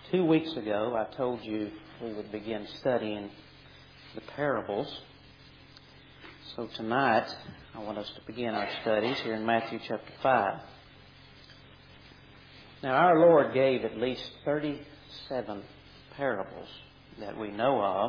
2 weeks ago, I told you we would begin studying the parables. So tonight, I want us to begin our studies here in Matthew chapter 5. Now, our Lord gave at least 37 parables that we know of.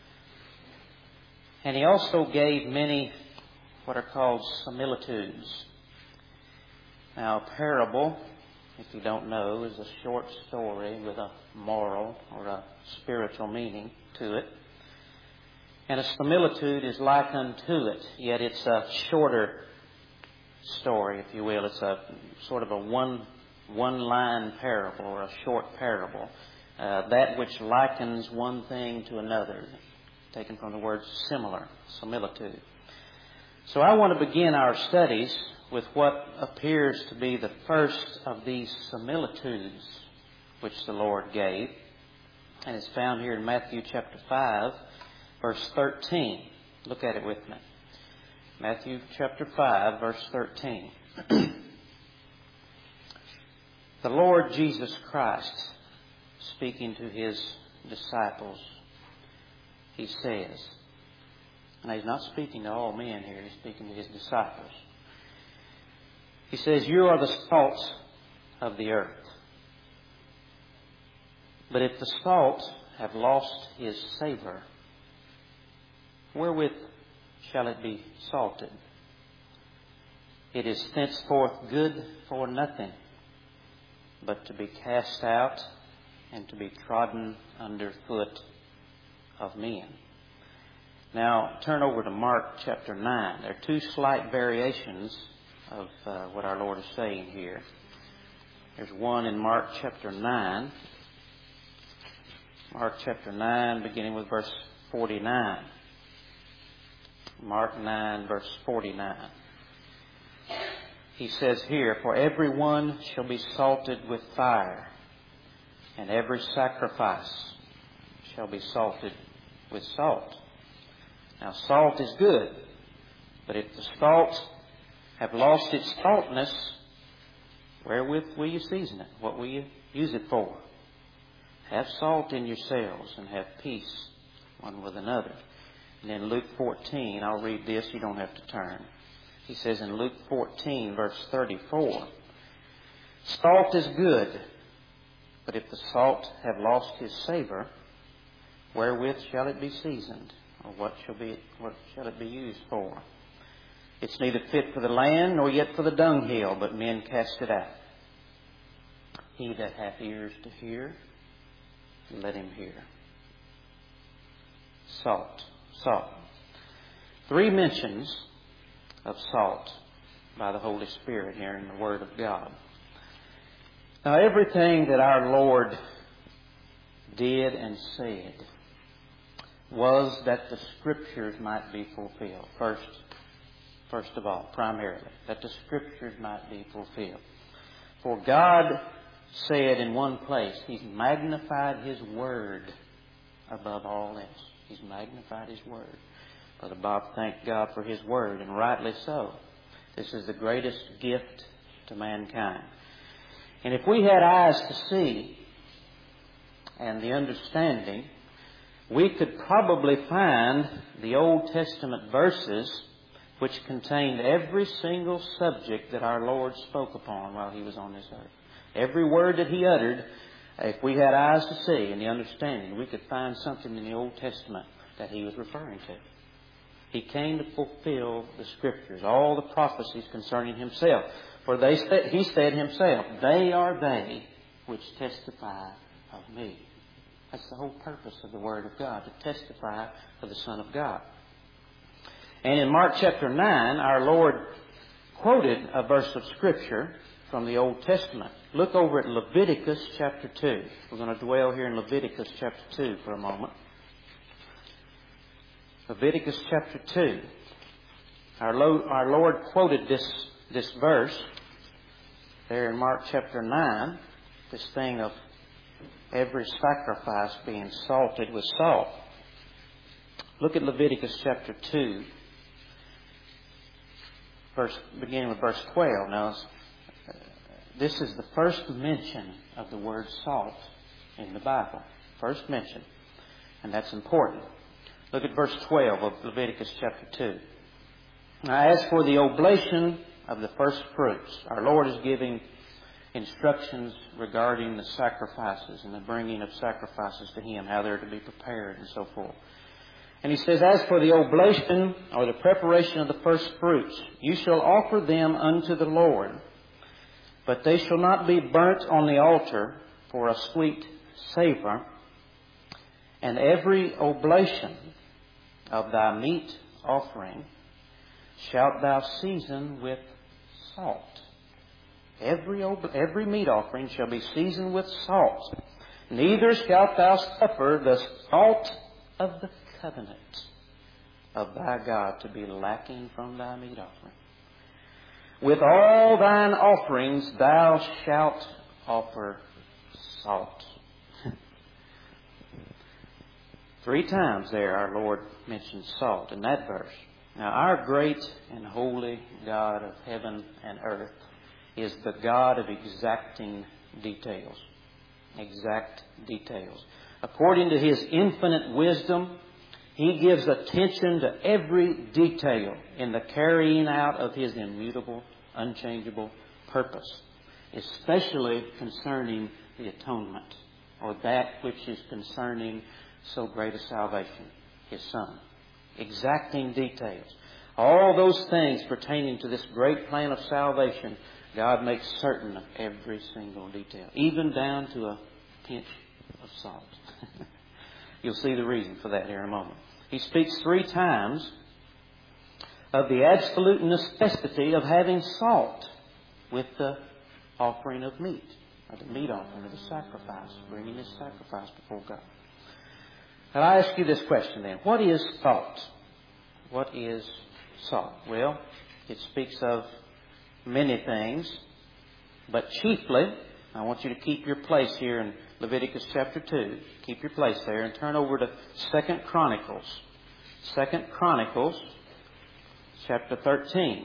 And He also gave many what are called similitudes. Now, a parable, if you don't know, is a short story with a moral or a spiritual meaning to it. And a similitude is like unto it, yet it's a shorter story, if you will. It's a sort of a one-line parable or a short parable. That which likens one thing to another, taken from the word similar, similitude. So I want to begin our studies with what appears to be the first of these similitudes which the Lord gave. And it's found here in Matthew chapter 5, verse 13. Look at it with me. Matthew chapter 5, verse 13. The Lord Jesus Christ, speaking to His disciples, He says, and He's not speaking to all men here, He's speaking to His disciples. He says, "You are the salt of the earth. But if the salt have lost his savour, wherewith shall it be salted? It is thenceforth good for nothing, but to be cast out and to be trodden under foot of men." Now, turn over to Mark chapter 9. There are two slight variations of what our Lord is saying here. There's one in Mark chapter 9. Mark chapter 9, beginning with verse 49. Mark 9, verse 49. He says here, "For every one shall be salted with fire, and every sacrifice shall be salted with salt. Now salt is good, but if the salt have lost its saltness, wherewith will you season it? What will you use it for? Have salt in yourselves and have peace one with another." And in Luke 14, I'll read this, you don't have to turn. He says in Luke 14, verse 34, "Salt is good, but if the salt have lost his savour, wherewith shall it be seasoned? Or what shall it be used for? It's neither fit for the land, nor yet for the dunghill, but men cast it out. He that hath ears to hear, let him hear." Salt. Salt. 3 mentions of salt by the Holy Spirit here in the Word of God. Now, everything that our Lord did and said was that the Scriptures might be fulfilled. First of all, primarily, that the Scriptures might be fulfilled. For God said in one place, He's magnified His Word above all else. He's magnified His Word. Brother Bob thanked God for His Word, and rightly so. This is the greatest gift to mankind. And if we had eyes to see and the understanding, we could probably find the Old Testament verses which contained every single subject that our Lord spoke upon while He was on this earth. Every word that He uttered, if we had eyes to see and the understanding, we could find something in the Old Testament that He was referring to. He came to fulfill the Scriptures, all the prophecies concerning Himself. For He said Himself, "They are they which testify of me." That's the whole purpose of the Word of God, to testify of the Son of God. And in Mark chapter 9, our Lord quoted a verse of Scripture from the Old Testament. Look over at Leviticus chapter 2. We're going to dwell here in Leviticus chapter 2 for a moment. Leviticus chapter 2. Our Lord quoted this verse there in Mark chapter 9, this thing of every sacrifice being salted with salt. Look at Leviticus chapter 2, beginning with verse 12. Now, this is the first mention of the word salt in the Bible. First mention. And that's important. Look at verse 12 of Leviticus chapter 2. Now, as for the oblation of the first fruits, our Lord is giving instructions regarding the sacrifices and the bringing of sacrifices to Him, how they're to be prepared and so forth. And He says, as for the oblation or the preparation of the first fruits, you shall offer them unto the Lord, but they shall not be burnt on the altar for a sweet savour. And every oblation of thy meat offering shalt thou season with salt. Every meat offering shall be seasoned with salt. Neither shalt thou suffer the salt of the covenant of thy God to be lacking from thy meat offering. With all thine offerings thou shalt offer salt. 3 times there our Lord mentions salt in that verse. Now, our great and holy God of heaven and earth is the God of exacting details. Exact details. According to His infinite wisdom, He gives attention to every detail in the carrying out of His immutable, unchangeable purpose, especially concerning the atonement, or that which is concerning so great a salvation, His Son. Exacting details. All those things pertaining to this great plan of salvation, God makes certain of every single detail, even down to a pinch of salt. You'll see the reason for that here in a moment. He speaks 3 times of the absolute necessity of having salt with the offering of meat, or the meat offering of the sacrifice, bringing His sacrifice before God. Now, I ask you this question then. What is salt? What is salt? Well, it speaks of many things, but chiefly, I want you to keep your place here in Leviticus chapter 2. Keep your place there and turn over to 2 Chronicles. 2 Chronicles chapter 13.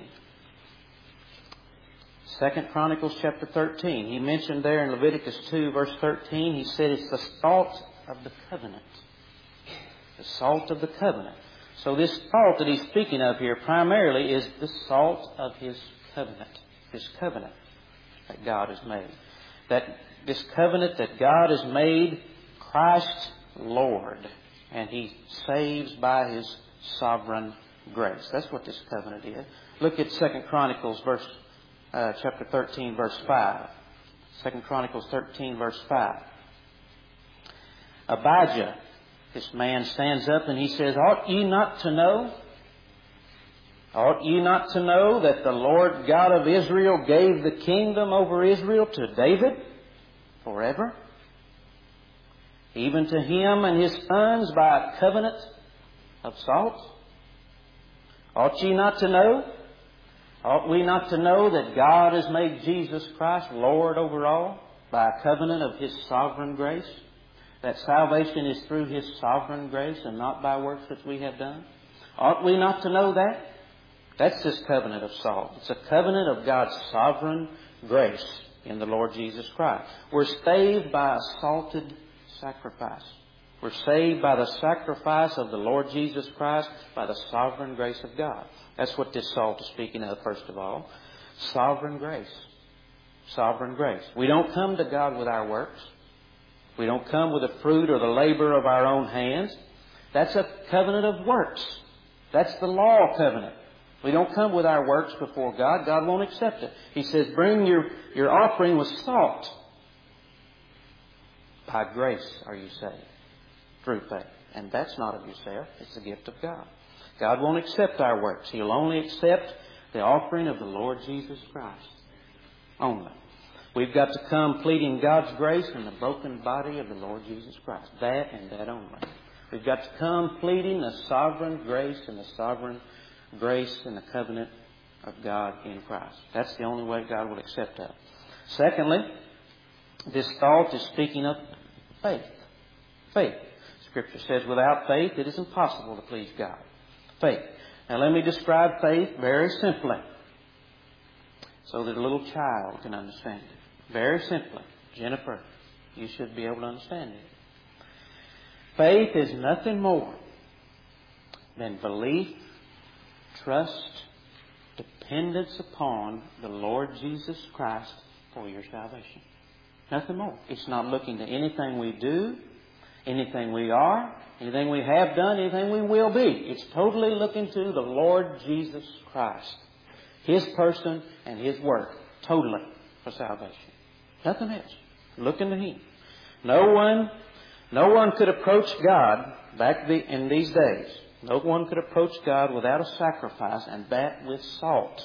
2 Chronicles chapter 13. He mentioned there in Leviticus 2 verse 13, he said it's the salt of the covenant. The salt of the covenant. So this salt that he's speaking of here primarily is the salt of His covenant. This covenant that God has made. This covenant that God has made Christ Lord. And He saves by His sovereign grace. That's what this covenant is. Look at 2 Chronicles chapter 13 verse 5. 2 Chronicles 13 verse 5. Abijah, this man stands up and he says, ought ye not to know? Ought ye not to know that the Lord God of Israel gave the kingdom over Israel to David forever? Even to him and his sons by a covenant of salt? Ought ye not to know? Ought we not to know that God has made Jesus Christ Lord over all by a covenant of His sovereign grace? That salvation is through His sovereign grace and not by works which we have done? Ought we not to know that? That's this covenant of salt. It's a covenant of God's sovereign grace in the Lord Jesus Christ. We're saved by a salted sacrifice. We're saved by the sacrifice of the Lord Jesus Christ by the sovereign grace of God. That's what this salt is speaking of, first of all. Sovereign grace. Sovereign grace. We don't come to God with our works. We don't come with the fruit or the labor of our own hands. That's a covenant of works. That's the law covenant. We don't come with our works before God. God won't accept it. He says, bring your offering with salt. By grace are you saved, through faith. And that's not of yourself. It's a gift of God. God won't accept our works. He'll only accept the offering of the Lord Jesus Christ. Only. We've got to come pleading God's grace in the broken body of the Lord Jesus Christ. That and that only. We've got to come pleading the sovereign grace and the sovereign grace and the covenant of God in Christ. That's the only way God will accept that. Secondly, this thought is speaking of faith. Faith. Scripture says without faith it is impossible to please God. Faith. Now let me describe faith very simply so that a little child can understand it. Very simply. Jennifer, You should be able to understand it. Faith is nothing more than belief, trust, dependence upon the Lord Jesus Christ for your salvation. Nothing more. It's not looking to anything we do, anything we are, anything we have done, anything we will be. It's totally looking to the Lord Jesus Christ. His person and His work. Totally for salvation. Nothing else. Looking to Him. No one could approach God in these days. No one could approach God without a sacrifice, and that with salt.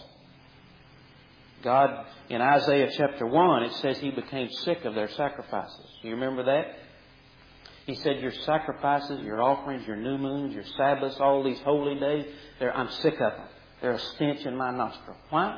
God, in Isaiah chapter 1, it says He became sick of their sacrifices. You remember that? He said, your sacrifices, your offerings, your new moons, your Sabbaths, all these holy days, I'm sick of them. They're a stench in my nostril. Why?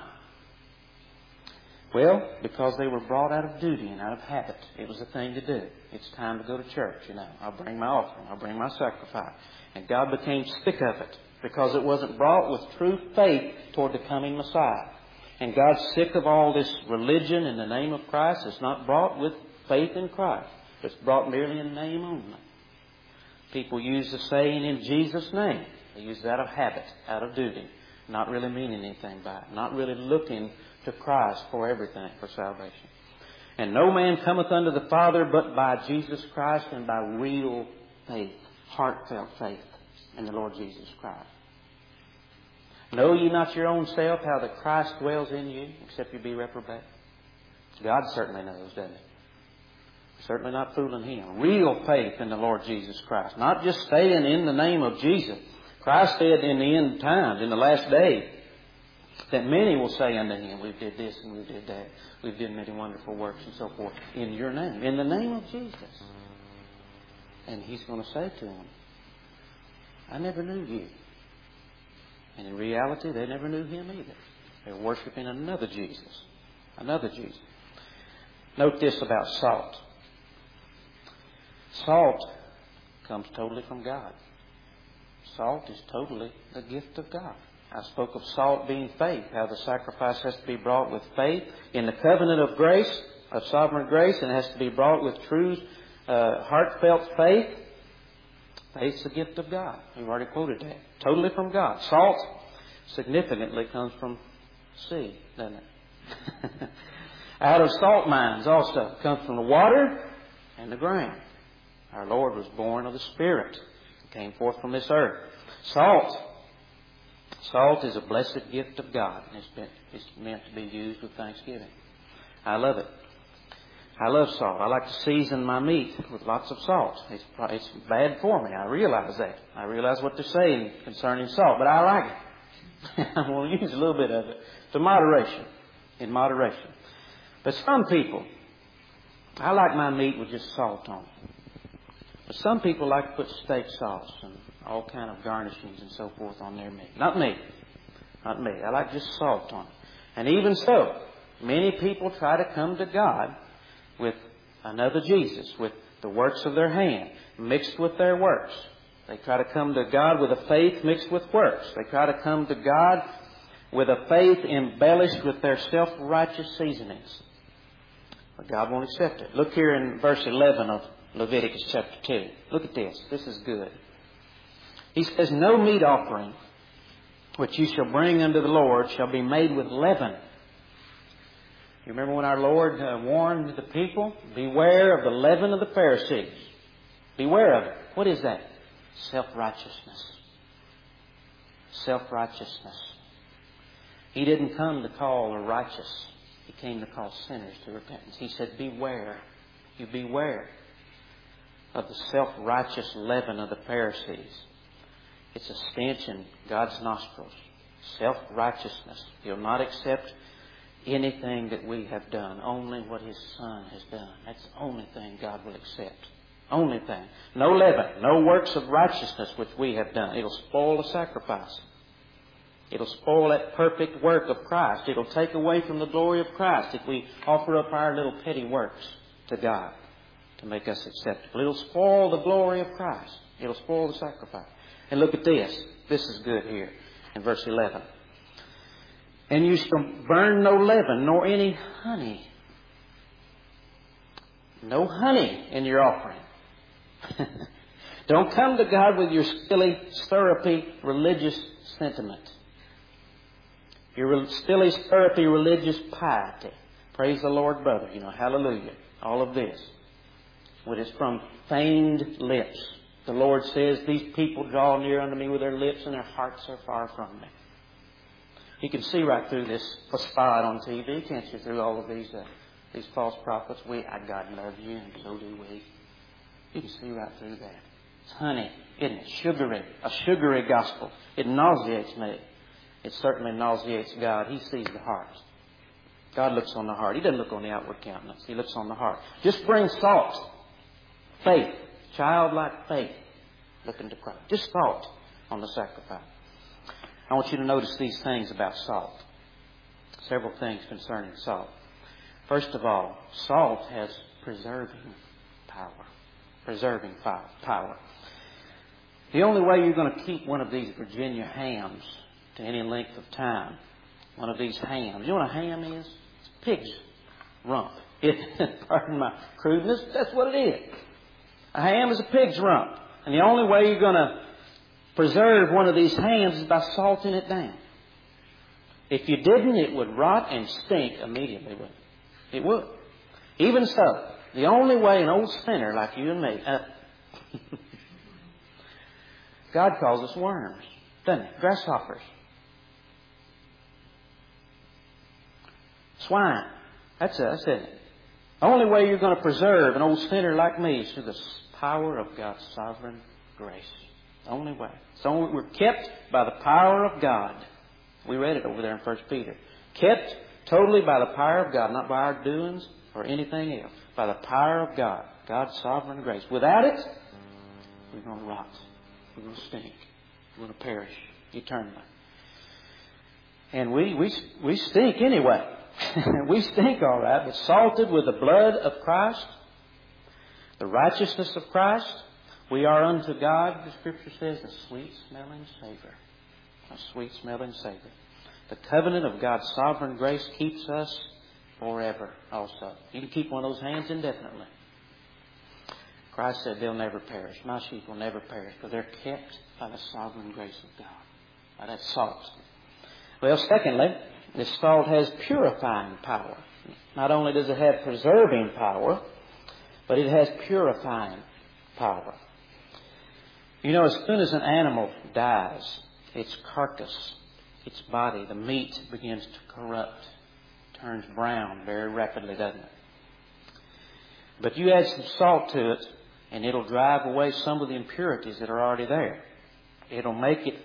Well, because they were brought out of duty and out of habit. It was a thing to do. It's time to go to church, I'll bring my offering. I'll bring my sacrifice. And God became sick of it because it wasn't brought with true faith toward the coming Messiah. And God's sick of all this religion in the name of Christ. It's not brought with faith in Christ. It's brought merely in name only. People use the saying, in Jesus' name. They use it out of habit, out of duty. Not really meaning anything by it. Not really looking to Christ for everything, for salvation. And no man cometh unto the Father but by Jesus Christ and by real faith, heartfelt faith in the Lord Jesus Christ. Know ye not your own self how that Christ dwells in you, except you be reprobate? God certainly knows, doesn't He? Certainly not fooling Him. Real faith in the Lord Jesus Christ. Not just saying in the name of Jesus. Christ said in the end times, in the last day, that many will say unto Him, we did this and we did that. We did many wonderful works and so forth. In your name. In the name of Jesus. And He's going to say to them, I never knew you. And in reality, they never knew Him either. They were worshiping another Jesus. Another Jesus. Note this about salt. Salt comes totally from God. Salt is totally the gift of God. I spoke of salt being faith, how the sacrifice has to be brought with faith in the covenant of grace, of sovereign grace, and it has to be brought with true, heartfelt faith. Faith's the gift of God. We've already quoted that. Totally from God. Salt significantly comes from sea, doesn't it? Out of salt mines also comes from the water and the ground. Our Lord was born of the Spirit. He came forth from this earth. Salt is a blessed gift of God. It's meant to be used with thanksgiving. I love it. I love salt. I like to season my meat with lots of salt. It's bad for me. I realize that. I realize what they're saying concerning salt, but I like it. I'm going to use a little bit of it to moderation. In moderation. But some people, I like my meat with just salt on it. But some people like to put steak sauce and all kind of garnishings and so forth on their meat. Not me. Not me. I like just salt on it. And even so, many people try to come to God with another Jesus, with the works of their hand, mixed with their works. They try to come to God with a faith mixed with works. They try to come to God with a faith embellished with their self-righteous seasonings. But God won't accept it. Look here in verse 11 of Leviticus chapter 2. Look at this. This is good. He says, no meat offering which you shall bring unto the Lord shall be made with leaven. You remember when our Lord warned the people? Beware of the leaven of the Pharisees. Beware of it. What is that? Self-righteousness. Self-righteousness. He didn't come to call the righteous. He came to call sinners to repentance. He said, beware. You beware of the self-righteous leaven of the Pharisees. It's a stench in God's nostrils. Self-righteousness. He'll not accept anything that we have done. Only what His Son has done. That's the only thing God will accept. Only thing. No leaven. No works of righteousness which we have done. It'll spoil the sacrifice. It'll spoil that perfect work of Christ. It'll take away from the glory of Christ if we offer up our little petty works to God to make us acceptable. It'll spoil the glory of Christ. It'll spoil the sacrifice. And look at this. This is good here in verse 11. And you shall burn no leaven, nor any honey. No honey in your offering. Don't come to God with your silly, syrupy religious sentiment. Your silly, syrupy religious piety. Praise the Lord, brother. Hallelujah. All of this. When it's from feigned lips. The Lord says, these people draw near unto me with their lips and their hearts are far from me. You can see right through this facade on TV, can't you, through all of these false prophets. God loves you, and so do we. You can see right through that. It's honey, isn't it? Sugary. A sugary gospel. It nauseates me. It certainly nauseates God. He sees the heart. God looks on the heart. He doesn't look on the outward countenance. He looks on the heart. Just bring salt. Faith. Childlike faith. Looking to Christ. Just salt on the sacrifice. I want you to notice these things about salt. Several things concerning salt. First of all, salt has preserving power. Preserving power. The only way you're going to keep one of these Virginia hams to any length of time, one of these hams. You know what a ham is? It's a pig's rump. Pardon my crudeness, that's what it is. A ham is a pig's rump. And the only way you're going to preserve one of these hams is by salting it down. If you didn't, it would rot and stink immediately, wouldn't it? It would. Even so, the only way an old sinner like you and me, God calls us worms, doesn't He? Grasshoppers. Swine. That's us, isn't it? The only way you're going to preserve an old sinner like me is through the power of God's sovereign grace. The only way. We're kept by the power of God. We read it over there in 1 Peter. Kept totally by the power of God, not by our doings or anything else. By the power of God. God's sovereign grace. Without it, we're going to rot. We're going to stink. We're going to perish eternally. And we stink anyway. We stink all right, but salted with the blood of Christ, the righteousness of Christ, we are unto God, the Scripture says, a sweet-smelling savor. A sweet-smelling savor. The covenant of God's sovereign grace keeps us forever also. You can keep one of those hands indefinitely. Christ said they'll never perish. My sheep will never perish, because they're kept by the sovereign grace of God. By that salt. Well, secondly, this salt has purifying power. Not only does it have preserving power, but it has purifying power. As soon as an animal dies, its carcass, its body, the meat begins to corrupt, turns brown very rapidly, doesn't it? But you add some salt to it, and it'll drive away some of the impurities that are already there. It'll make it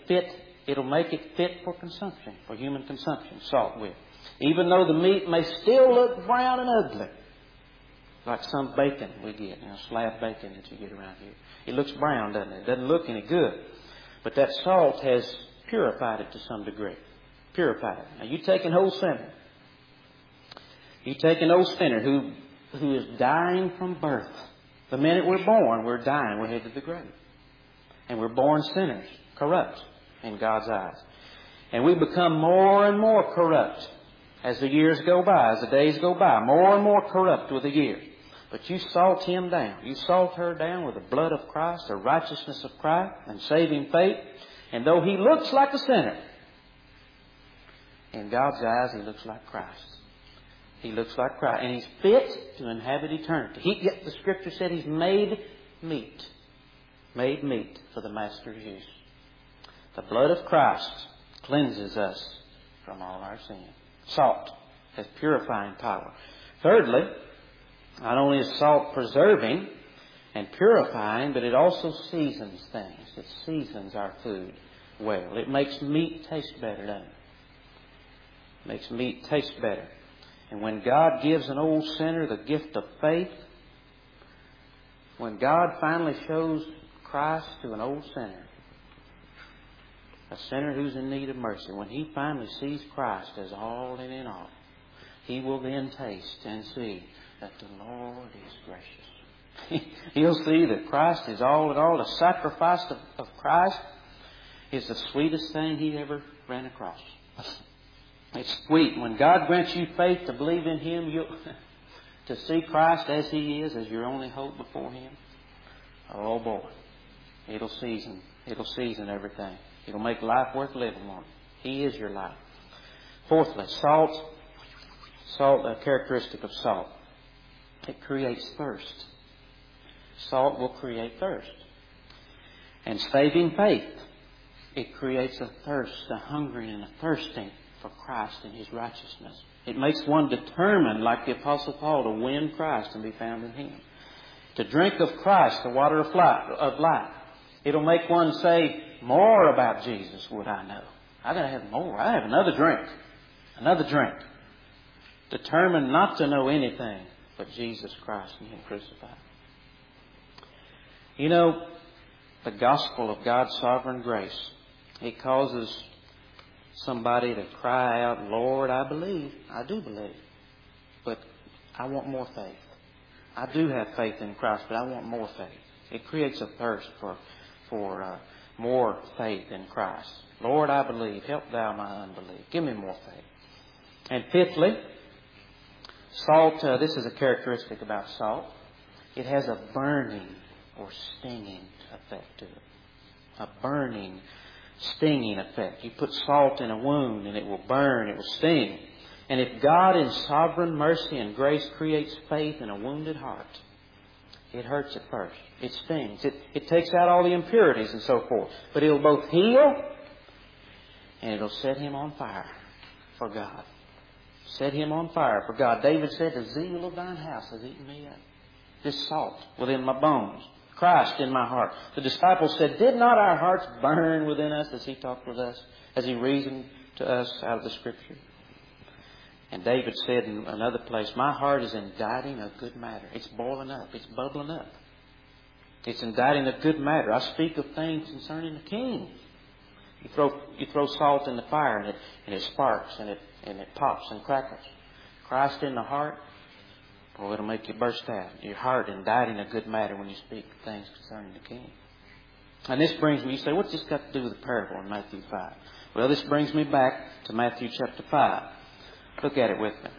fit for consumption, for human consumption, salt will. Even though the meat may still look brown and ugly, like some bacon we get, slab bacon that you get around here. It looks brown, doesn't it? It doesn't look any good. But that salt has purified it to some degree. Purified it. Now you take an old sinner. You take an old sinner who is dying from birth. The minute we're born, we're dying. We're headed to the grave. And we're born sinners, corrupt in God's eyes. And we become more and more corrupt as the years go by, as the days go by. More and more corrupt with the years. But you salt him down. You salt her down with the blood of Christ, the righteousness of Christ, and saving faith. And though he looks like a sinner, in God's eyes he looks like Christ. He looks like Christ. And he's fit to inhabit eternity. The Scripture said he's made meat. Made meat for the Master's use. The blood of Christ cleanses us from all our sin. Salt has purifying power. Thirdly, not only is salt preserving and purifying, but it also seasons things. It seasons our food well. It makes meat taste better, doesn't it? It makes meat taste better. And when God gives an old sinner the gift of faith, when God finally shows Christ to an old sinner, a sinner who's in need of mercy, when he finally sees Christ as all in all, he will then taste and see that the Lord is gracious. He'll see that Christ is all in all. The sacrifice of Christ is the sweetest thing he ever ran across. It's sweet. When God grants you faith to believe in Him, to see Christ as He is, as your only hope before Him, oh boy, it'll season everything. It'll make life worth living, won't it? He is your life. Fourthly, salt, a characteristic of salt. It creates thirst. Salt will create thirst. And saving faith, it creates a thirst, a hungering and a thirsting for Christ and His righteousness. It makes one determined, like the Apostle Paul, to win Christ and be found in Him. To drink of Christ, the water of life. It'll make one say, more about Jesus would I know. I gotta have more. I have another drink. Another drink. Determined not to know anything but Jesus Christ and Him crucified. You know, the gospel of God's sovereign grace, it causes somebody to cry out, Lord, I believe. I do believe. But I want more faith. I do have faith in Christ, but I want more faith. It creates a thirst for more faith in Christ. Lord, I believe. Help Thou my unbelief. Give me more faith. And fifthly, salt, this is a characteristic about salt. It has a burning or stinging effect to it. A burning, stinging effect. You put salt in a wound and it will burn, it will sting. And if God in sovereign mercy and grace creates faith in a wounded heart, it hurts at first. It stings. It takes out all the impurities and so forth. But it'll both heal and it'll set him on fire for God. Set him on fire for God. David said, the zeal of Thine house has eaten me up. This salt within my bones. Christ in my heart. The disciples said, did not our hearts burn within us as He talked with us, as He reasoned to us out of the Scripture? And David said in another place, my heart is inditing a good matter. It's boiling up. It's bubbling up. It's inditing a good matter. I speak of things concerning the King. You throw salt in the fire and it sparks and it pops and crackles. Christ in the heart, boy, it'll make you burst out. Your heart inditing a good matter when you speak of things concerning the King. And this brings me, you say, what's this got to do with the parable in Matthew 5? Well, this brings me back to Matthew chapter 5. Look at it with me.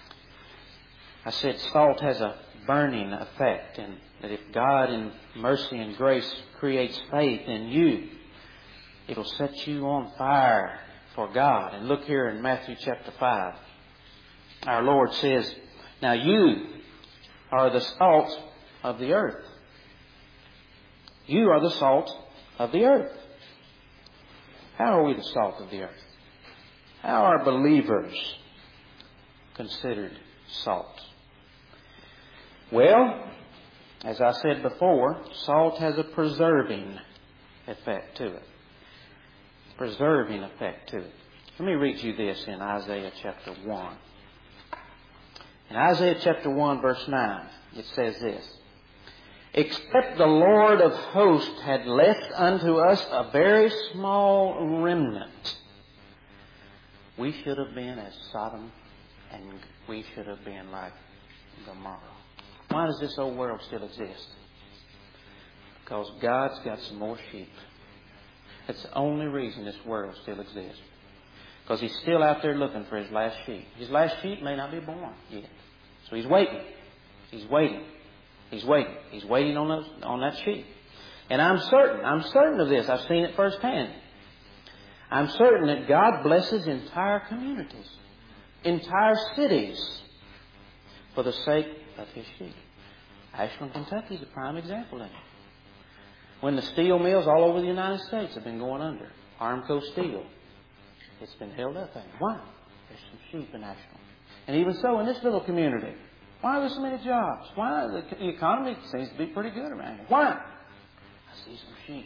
I said salt has a burning effect, and that if God in mercy and grace creates faith in you, it'll set you on fire for God. And look here in Matthew chapter 5. Our Lord says, now you are the salt of the earth. You are the salt of the earth. How are we the salt of the earth? How are believers considered salt? Well, as I said before, salt has a preserving effect to it. Preserving effect to it. Let me read you this in Isaiah chapter 1. In Isaiah chapter 1 verse 9, it says this, except the Lord of hosts had left unto us a very small remnant, we should have been as Sodom and we should have been like Gomorrah. Why does this old world still exist? Because God's got some more sheep. That's the only reason this world still exists. Because He's still out there looking for His last sheep. His last sheep may not be born yet. So He's waiting. He's waiting. He's waiting. He's waiting on that sheep. And I'm certain of this. I've seen it firsthand. I'm certain that God blesses entire communities, entire cities, for the sake of His sheep. Ashland, Kentucky is a prime example of it. When the steel mills all over the United States have been going under, Armco Steel, it's been held up. Why? There's some sheep in Ashland. And even so, in this little community, why are there so many jobs? Why? The economy seems to be pretty good around here. Why? I see some sheep.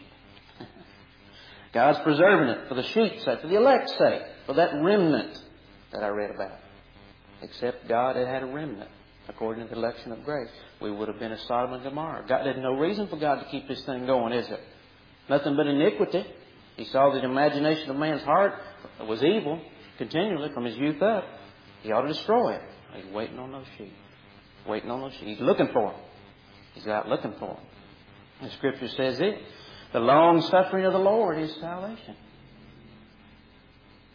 God's preserving it for the sheep's sake, for the elect's sake, for that remnant that I read about. Except God had a remnant. According to the election of grace, we would have been as Sodom and Gomorrah. There's no reason for God to keep this thing going, is there? Nothing but iniquity. He saw that the imagination of man's heart was evil continually from his youth up. He ought to destroy it. He's waiting on those sheep. Waiting on those sheep. He's looking for them. He's out looking for them. The Scripture says it. The long suffering of the Lord is salvation.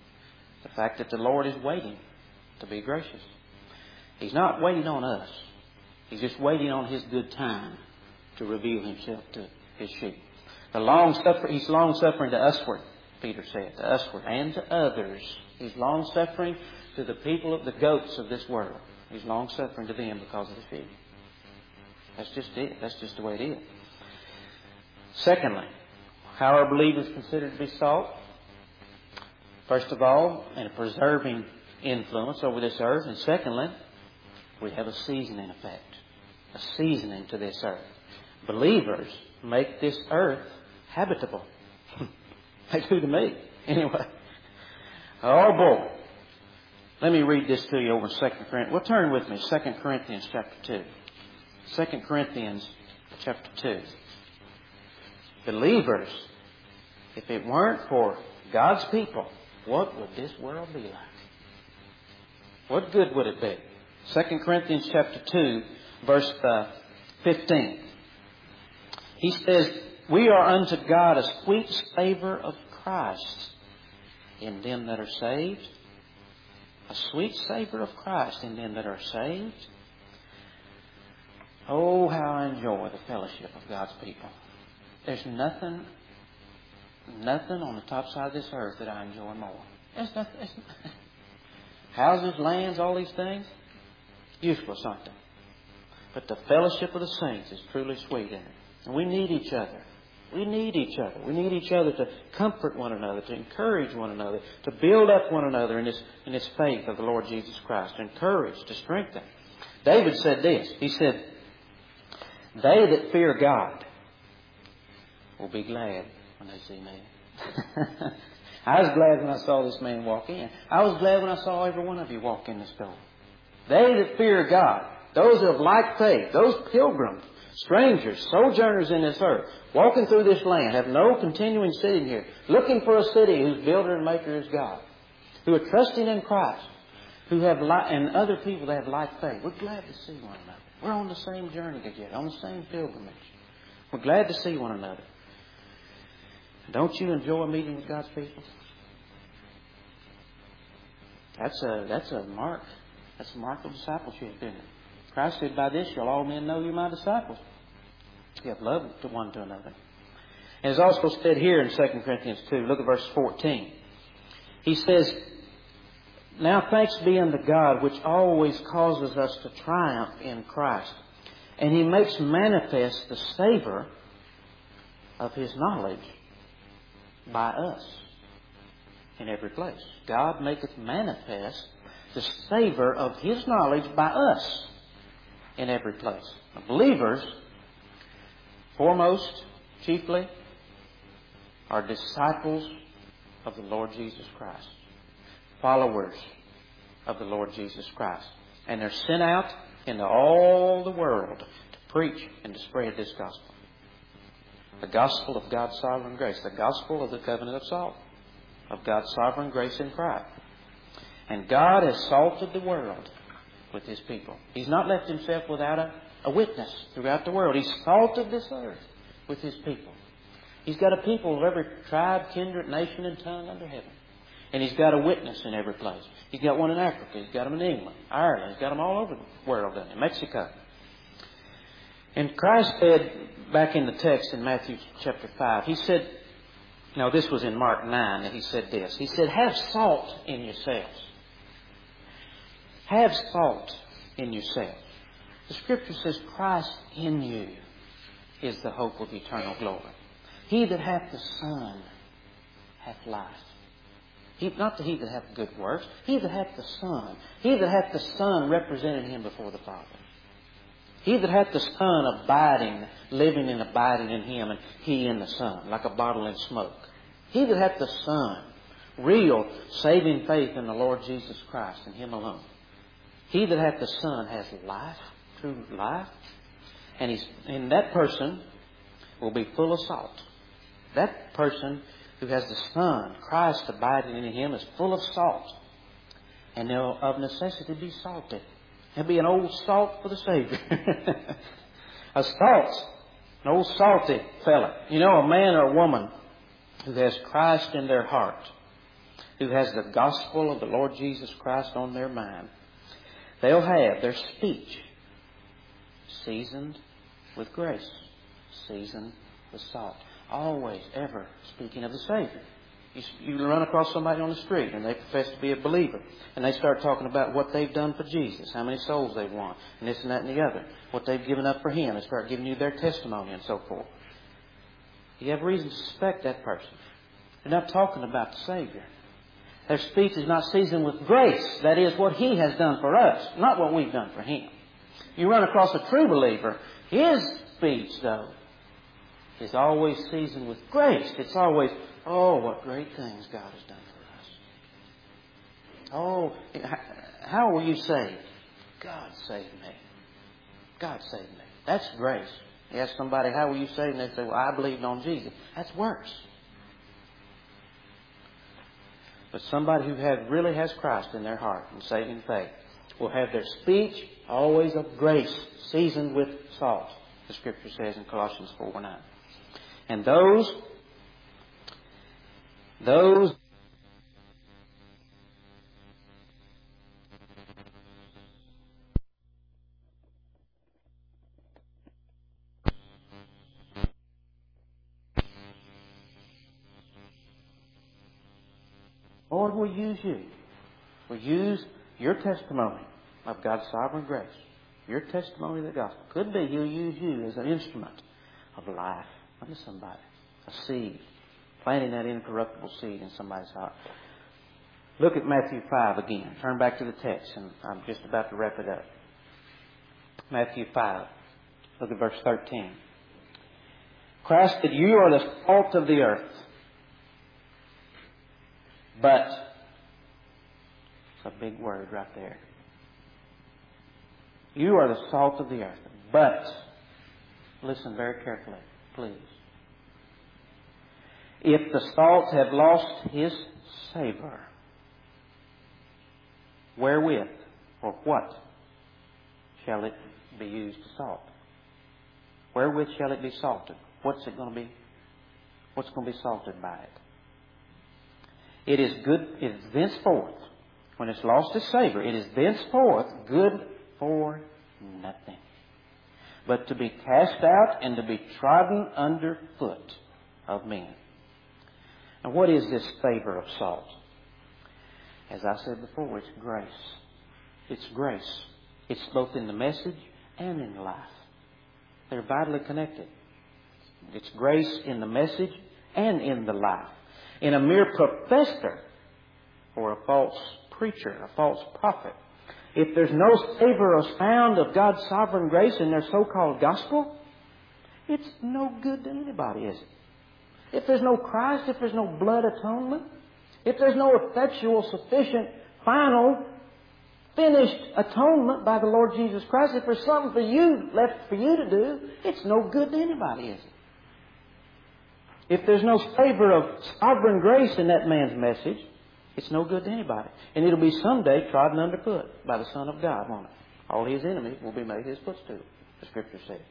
The fact that the Lord is waiting to be gracious. He's not waiting on us. He's just waiting on His good time to reveal Himself to His sheep. He's long-suffering to usward, Peter said, to usward and to others. He's long-suffering to the people of the goats of this world. He's long-suffering to them because of the sheep. That's just it. That's just the way it is. Secondly, how are believers considered to be salt? First of all, in a preserving influence over this earth. And secondly, we have a seasoning effect. A seasoning to this earth. Believers make this earth habitable. They do to me. Anyway. Oh boy. Let me read this to you over in 2 Corinthians. Well, turn with me. 2 Corinthians chapter 2. 2 Corinthians chapter 2. Believers, if it weren't for God's people, what would this world be like? What good would it be? 2 Corinthians chapter 2, verse 15. He says, we are unto God a sweet savour of Christ in them that are saved. A sweet savour of Christ in them that are saved. Oh, how I enjoy the fellowship of God's people. There's nothing on the top side of this earth that I enjoy more. There's nothing. Houses, lands, all these things, useless, aren't they? But the fellowship of the saints is truly sweet in it. And we need each other. We need each other. We need each other to comfort one another, to encourage one another, to build up one another in this faith of the Lord Jesus Christ, to encourage, to strengthen. David said this. He said, they that fear God will be glad when they see me. I was glad when I saw this man walk in. I was glad when I saw every one of you walk in this door. They that fear God, those of like faith, those pilgrims, strangers, sojourners in this earth, walking through this land, have no continuing sitting here, looking for a city whose builder and maker is God, who are trusting in Christ, who have and other people that have like faith. We're glad to see one another. We're on the same journey together, on the same pilgrimage. We're glad to see one another. Don't you enjoy meeting with God's people? That's a mark. That's a mark of discipleship, isn't it? Christ said, by this shall all men know you're my disciples. You have love to one to another. And it's also said here in 2 Corinthians 2, look at verse 14. He says, now thanks be unto God, which always causes us to triumph in Christ. And He makes manifest the savour of His knowledge by us in every place. God maketh manifest the savour of His knowledge by us in every place. The believers, foremost, chiefly, are disciples of the Lord Jesus Christ. Followers of the Lord Jesus Christ. And they're sent out into all the world to preach and to spread this gospel. The gospel of God's sovereign grace. The gospel of the covenant of salt. Of God's sovereign grace in Christ. And God has salted the world with His people. He's not left Himself without a witness throughout the world. He's salted this earth with His people. He's got a people of every tribe, kindred, nation, and tongue under heaven. And He's got a witness in every place. He's got one in Africa. He's got them in England, Ireland. He's got them all over the world, in Mexico. And Christ said, back in the text in Matthew chapter 5, He said, no, this was in Mark 9, and He said this. He said, have salt in yourselves. Have salt in yourselves. The Scripture says, Christ in you is the hope of eternal glory. He that hath the Son hath life. Not he that hath good works. He that hath the Son. He that hath the Son representing Him before the Father. He that hath the Son abiding, living and abiding in Him, and He in the Son, like a bottle in smoke. He that hath the Son, real saving faith in the Lord Jesus Christ and Him alone. He that hath the Son has life, true life, and that person will be full of salt. That person who has the Son, Christ abiding in Him, is full of salt. And they'll of necessity be salted. There'll be an old salt for the Savior. An old salty fella. You know, a man or a woman who has Christ in their heart, who has the gospel of the Lord Jesus Christ on their mind, they'll have their speech seasoned with grace, seasoned with salt. Always, ever speaking of the Savior. You run across somebody on the street and they profess to be a believer, and they start talking about what they've done for Jesus, how many souls they've won, and this and that and the other, what they've given up for Him. They start giving you their testimony and so forth. You have reason to suspect that person. They're not talking about the Savior. Their speech is not seasoned with grace. That is what He has done for us, not what we've done for Him. You run across a true believer, his speech, though, is always seasoned with grace. It's always, oh, what great things God has done for us. Oh, how were you saved? God saved me. God saved me. That's grace. You ask somebody, how were you saved? And they say, well, I believed on Jesus. That's worse. But somebody who really has Christ in their heart and saving faith will have their speech always of grace, seasoned with salt, the Scripture says in Colossians 4:9. And those Lord will use you. Will use your testimony of God's sovereign grace. Your testimony of the gospel. Could be He'll use you as an instrument of life unto somebody. A seed. Planting that incorruptible seed in somebody's heart. Look at Matthew 5 again. Turn back to the text, and I'm just about to wrap it up. Matthew 5. Look at verse 13. Christ said, you are the salt of the earth. But, it's a big word right there. You are the salt of the earth. But, listen very carefully, please. If the salt have lost his savour, wherewith or what shall it be used to salt? Wherewith shall it be salted? What's it going to be? What's going to be salted by it? It is good, it is thenceforth, when it's lost its savour, it is thenceforth good for nothing, but to be cast out and to be trodden under foot of men. And what is this savour of salt? As I said before, it's grace. It's grace. It's both in the message and in the life. They're vitally connected. It's grace in the message and in the life. In a mere professor or a false preacher, a false prophet, if there's no savour or sound of God's sovereign grace in their so-called gospel, it's no good to anybody, is it? If there's no Christ, if there's no blood atonement, if there's no effectual, sufficient, final, finished atonement by the Lord Jesus Christ, if there's something for you, left for you to do, it's no good to anybody, is it? If there's no savour of sovereign grace in that man's message, it's no good to anybody. And it'll be someday trodden underfoot by the Son of God, won't it? All his enemies will be made his footstool, the Scripture says.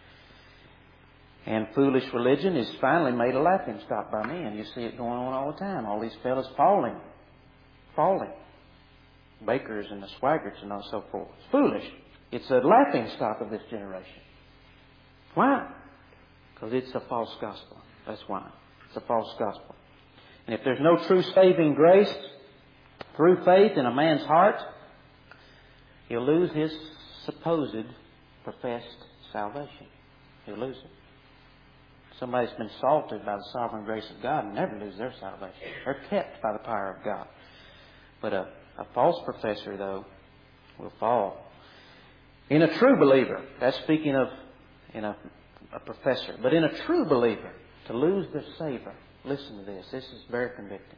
And foolish religion is finally made a laughing stock by men. You see it going on all the time. All these fellas falling. Bakers and the swaggarts and so forth. It's foolish. It's a laughing stock of this generation. Why? Because it's a false gospel. That's why. It's a false gospel. And if there's no true saving grace through faith in a man's heart, he'll lose his supposed professed salvation. He'll lose it. Somebody's been salted by the sovereign grace of God and never lose their salvation. They're kept by the power of God. But a false professor, though, will fall. In a true believer, that's speaking of in a professor, but in a true believer, to lose the savour, listen to this. This is very convicting.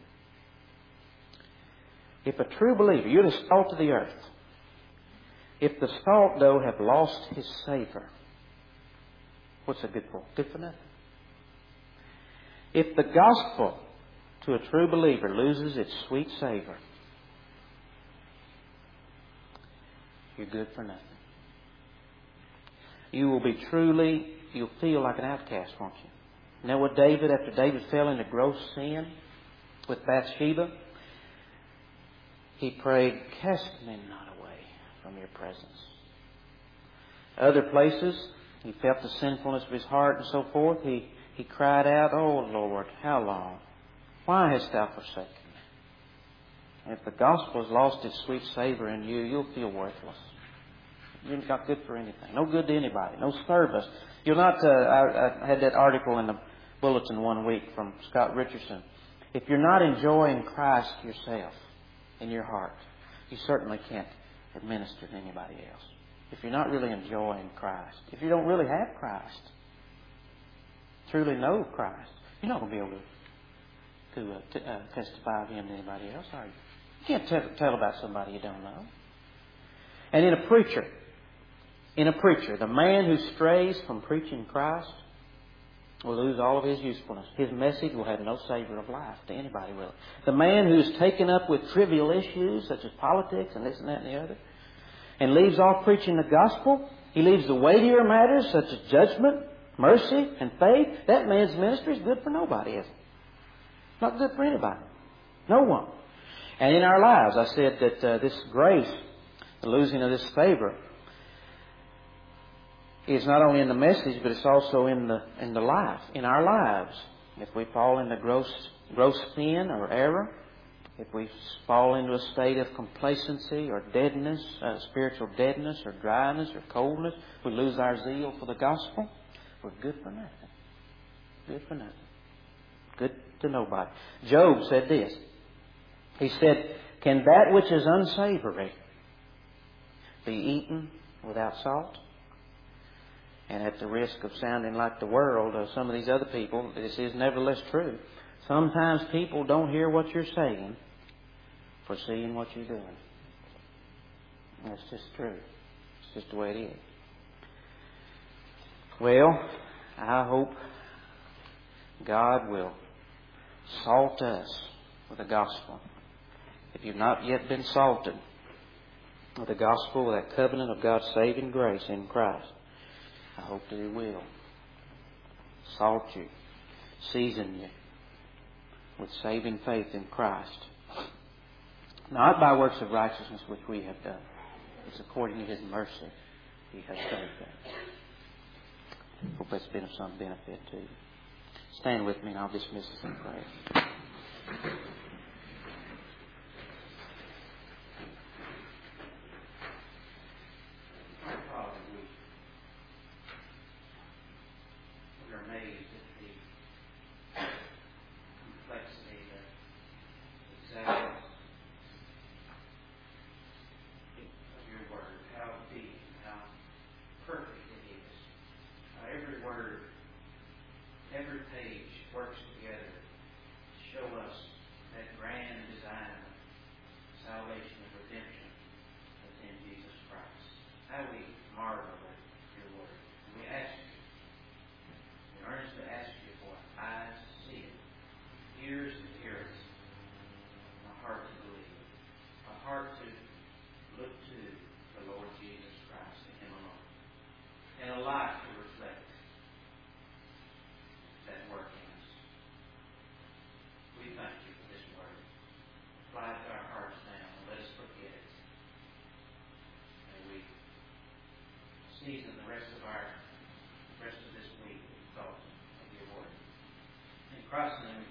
If a true believer, you're the salt of the earth. If the salt, though, have lost his savour, what's it good for? Good for nothing. If the gospel to a true believer loses its sweet savour, you're good for nothing. You will be you'll feel like an outcast, won't you? You know what David, after David fell into gross sin with Bathsheba, he prayed, cast me not away from your presence. Other places, he felt the sinfulness of his heart and so forth. He cried out, "Oh Lord, how long? Why hast thou forsaken me?" If the gospel has lost its sweet savor in you, you'll feel worthless. You're not good for anything. No good to anybody. No service. You'll not. I had that article in the bulletin one week from Scott Richardson. If you're not enjoying Christ yourself in your heart, you certainly can't administer to anybody else. If you're not really enjoying Christ, if you don't really have Christ, truly know Christ, you're not going to be able to testify of Him to anybody else, are you? You can't tell about somebody you don't know. And in a preacher, the man who strays from preaching Christ will lose all of his usefulness. His message will have no savor of life to anybody, will it? The man who's taken up with trivial issues such as politics and this and that and the other, and leaves off preaching the gospel, he leaves the weightier matters such as judgment, mercy, and faith, that man's ministry is good for nobody, is it? Not good for anybody. No one. And in our lives, I said that this grace, the losing of this favor, is not only in the message, but it's also in the life, in our lives. If we fall into gross sin or error, if we fall into a state of complacency or deadness, spiritual deadness or dryness or coldness, we lose our zeal for the gospel, we're good for nothing. Good for nothing. Good to nobody. Job said this. He said, "Can that which is unsavory be eaten without salt?" And at the risk of sounding like the world of some of these other people, this is nevertheless true. Sometimes people don't hear what you're saying for seeing what you're doing. That's just true. It's just the way it is. Well, I hope God will salt us with the gospel. If you've not yet been salted with the gospel, with that covenant of God's saving grace in Christ, I hope that He will salt you, season you with saving faith in Christ. Not by works of righteousness which we have done. It's according to His mercy He has saved us. I hope that's been of some benefit to you. Stand with me and I'll dismiss us in prayer. Season the rest of this week with thoughts of your word. In Christ's name.